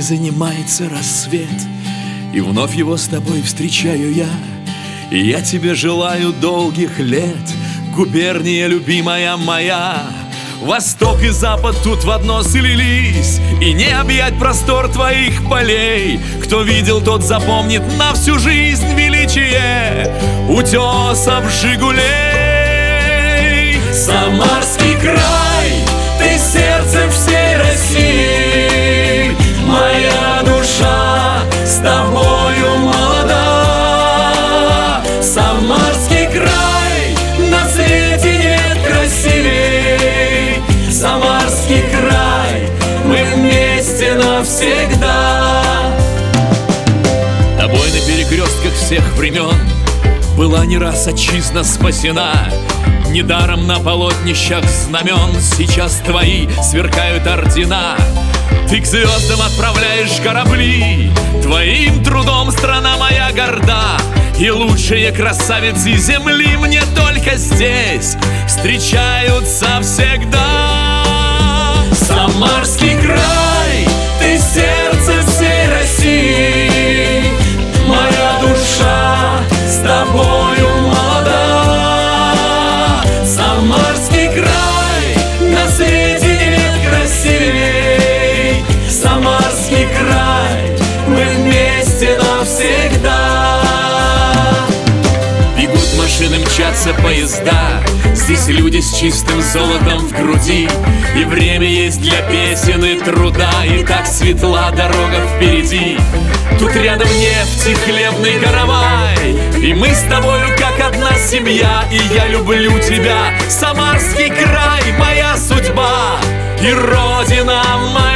занимается рассвет, и вновь его с тобой встречаю я. И я тебе желаю долгих лет, губерния любимая моя. Восток и запад тут в одно слились, и не объять простор твоих полей. Кто видел, тот запомнит на всю жизнь величие утесов Жигулей. Самарский край, ты сердце всей России, моя душа с тобою молода. Самарский край, на свете нет красивей. Самарский край, мы вместе навсегда. Тобой на перекрестках всех времен была не раз отчизна спасена. Недаром на полотнищах знамен сейчас твои сверкают ордена. Ты к звездам отправляешь корабли, твоим трудом страна моя горда. И лучшие красавицы земли мне только здесь встречаются всегда. Самарский край, ты сердце всей России, моя душа с тобою молода. Самарский край, на свете нет красивей. Самарский край, мы вместе навсегда. Бегут машины, мчатся поезда, здесь люди с чистым золотом в груди. И время есть для песен и труда, и так светла дорога впереди. Тут рядом нефть и хлебный каравай, и мы с тобою как одна семья. И я люблю тебя, Самарский край, моя судьба и родина моя.